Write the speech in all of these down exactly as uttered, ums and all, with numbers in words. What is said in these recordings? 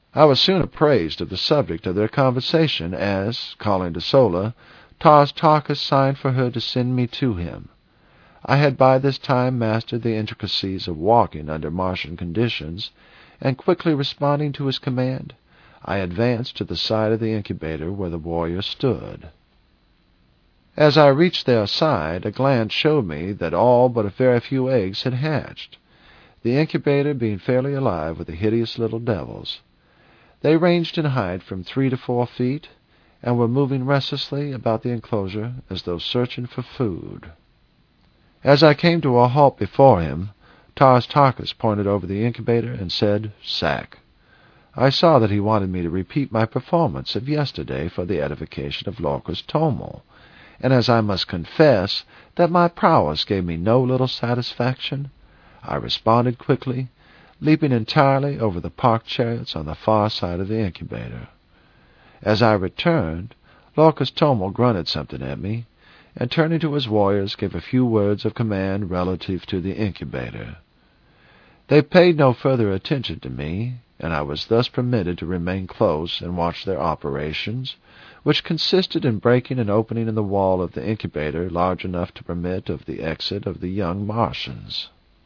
I was soon apprised of the subject of their conversation as, calling to Sola, Tars Tarkas signed for her to send me to him. I had by this time mastered the intricacies of walking under Martian conditions, and quickly responding to his command, I advanced to the side of the incubator where the warrior stood. As I reached their side, a glance showed me that all but a very few eggs had hatched, the incubator being fairly alive with the hideous little devils. They ranged in height from three to four feet, and were moving restlessly about the enclosure as though searching for food. As I came to a halt before him, Tars Tarkas pointed over the incubator and said, "Sack." I saw that he wanted me to repeat my performance of yesterday for the edification of Lorcas Tomel, and as I must confess that my prowess gave me no little satisfaction, I responded quickly, leaping entirely over the parked chariots on the far side of the incubator. As I returned, Lorcas Tomel grunted something at me, and turning to his warriors gave a few words of command relative to the incubator. They paid no further attention to me, and I was thus permitted to remain close and watch their operations, which consisted in breaking an opening in the wall of the incubator large enough to permit of the exit of the young Martians.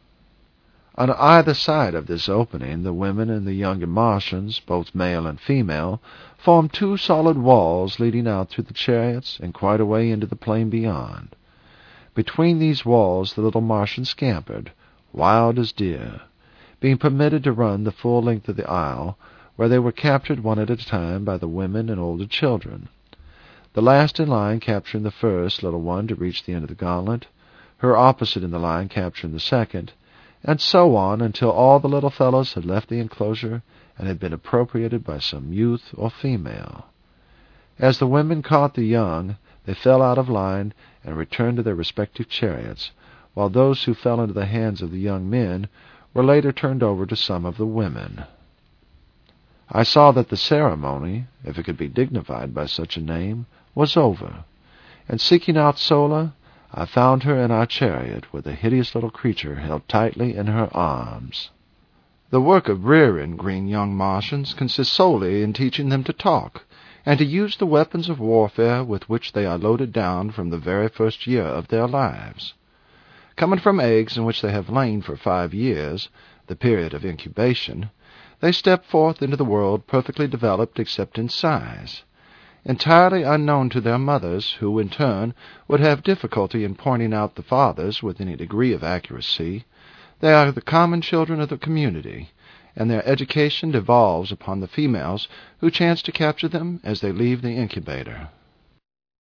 On either side of this opening, the women and the younger Martians, both male and female, formed two solid walls leading out through the chariots and quite a way into the plain beyond. Between these walls the little Martians scampered, wild as deer, being permitted to run the full length of the aisle, where they were captured one at a time by the women and older children, the last in line capturing the first little one to reach the end of the gauntlet, her opposite in the line capturing the second, and so on until all the little fellows had left the enclosure and had been appropriated by some youth or female. As the women caught the young, they fell out of line and returned to their respective chariots, while those who fell into the hands of the young men were later turned over to some of the women. I saw that the ceremony, if it could be dignified by such a name, was over, and seeking out Sola, I found her in our chariot with the hideous little creature held tightly in her arms. The work of rearing green young Martians consists solely in teaching them to talk, and to use the weapons of warfare with which they are loaded down from the very first year of their lives. Coming from eggs in which they have lain for five years, the period of incubation, they step forth into the world perfectly developed except in size. Entirely unknown to their mothers, who, in turn, would have difficulty in pointing out the fathers with any degree of accuracy, they are the common children of the community, and their education devolves upon the females who chance to capture them as they leave the incubator.